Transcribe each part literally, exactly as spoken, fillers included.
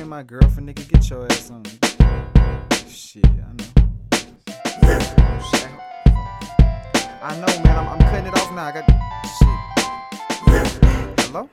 ain't my girlfriend, nigga. Get your ass on. Shit, I know. Shit. I know, man. I'm, I'm cutting it off now. I got shit. Hello?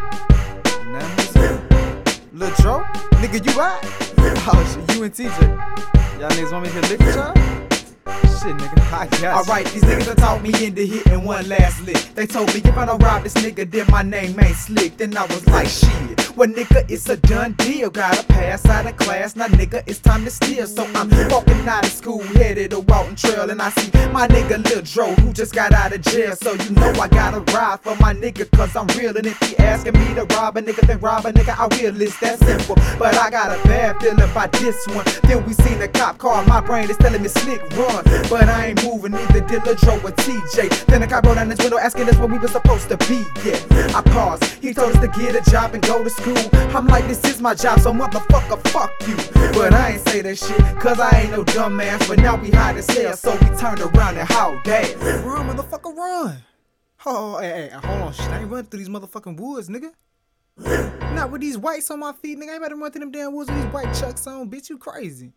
Nothing. Lil Joe? Nigga, you right? Oh shit, you and T J. Y'all niggas want me to hit lick with y'all? Shit, nigga, I got Alright, these niggas done talked me into hitting one last lick. They told me if I don't rob this nigga, then my name ain't Slick. Then I was like, shit. Well, nigga, it's a done deal. Gotta pass out of class. Now, nigga, it's time to steal. So I'm walking out of school, headed to Walton Trail. And I see my nigga Lil Dro, who just got out of jail. So you know I gotta ride for my nigga, cause I'm real. And if he asking me to rob a nigga, then rob a nigga, I will. It's that simple. But I got a bad feeling about this one. Then we seen a cop car. My brain is telling me Slick, run. But I ain't moving, neither did Lil Dro or T J. Then the cop rolled down his window asking us where we were supposed to be. Yeah, I paused. He told us to get a job and go to school. I'm like, this is my job, so motherfucker, fuck you. But I ain't say that shit, cause I ain't no dumbass. But now we hide as hell, so we turned around and hauled ass. Run, motherfucker, run. Oh, hey, hey, hold on, shit. I ain't running through these motherfucking woods, nigga. Not with these whites on my feet, nigga. I ain't about to run through them damn woods with these white chucks on, bitch. You crazy.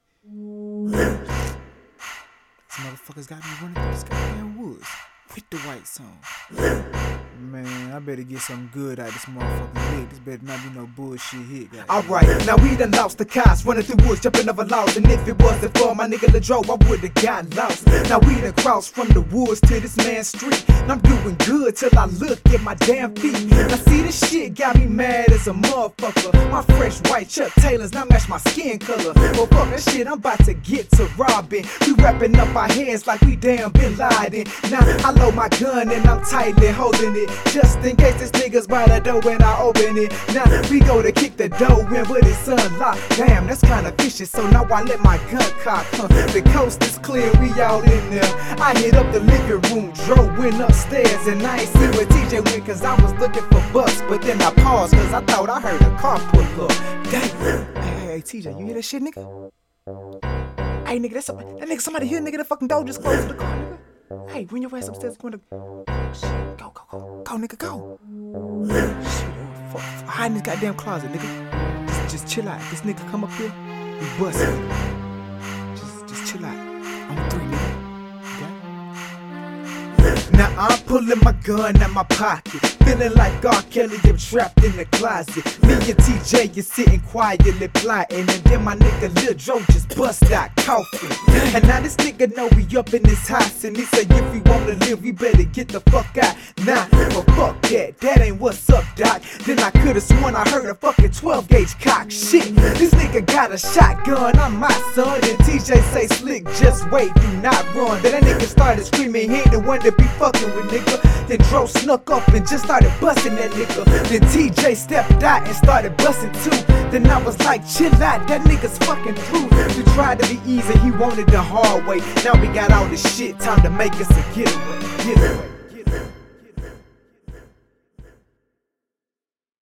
These motherfuckers got me running through these goddamn woods with the whites on. Man, I better get something good out of this motherfucking lick. This better not be no bullshit hit, guys. Alright, now we done lost the cops, running through woods, jumping over logs. And if it wasn't for my nigga Lil Dro, I would've got lost. Now we done crossed from the woods to this man's street. And I'm doing good till I look at my damn feet. Now see, this shit got me mad as a motherfucker. My fresh white Chuck Taylors now match my skin color. Well, fuck that shit, I'm about to get to robbing. We wrapping up our hands like we damn Bin Laden. Now I load my gun and I'm tightly holding it, just in case this nigga's by the door when I open it. Now we go to kick the door in with it's unlocked. Damn, that's kinda vicious, so now I let my gun cock. Huh. The coast is clear, we out in there. I hit up the living room, Dro went upstairs, and I ain't see where T J went cause I was looking for bucks. But then I paused cause I thought I heard a car pull up. Damn. Hey, hey, hey, T J, you hear that shit, nigga? Hey, nigga, that's somebody, that nigga, somebody here, nigga, the fucking door just closed to the car, nigga. Hey, bring your ass upstairs, go to... Shit, go, go, go, go, nigga, go. Shit, oh, fuck. Hide in this goddamn closet, nigga. Just, just chill out. This nigga come up here, we bust it. Just, just chill out. I'm three, nigga. Now I'm pulling my gun out my pocket, feeling like R. Kelly, I'm trapped in the closet. Me and T J is sitting quietly plotting, and then my nigga Lil Dro just bust out coughing. And now this nigga know we up in this house, and he say if we wanna live, we better get the fuck out. Nah, but fuck that, that ain't what's up, doc. Then I could've sworn I heard a fucking twelve gauge cock. Shit, this nigga got a shotgun, I'm my son. And T J say, Slick, just wait, do not run. Then that nigga started screaming, he ain't the one to be fucking with, nigga. Then Dro snuck up and just started busting that nigga. Then T J stepped out and started busting too. Then I was like, chill out, that nigga's fucking through. We tried to be easy, he wanted the hard way. Now we got all this shit, time to make us a getaway, getaway.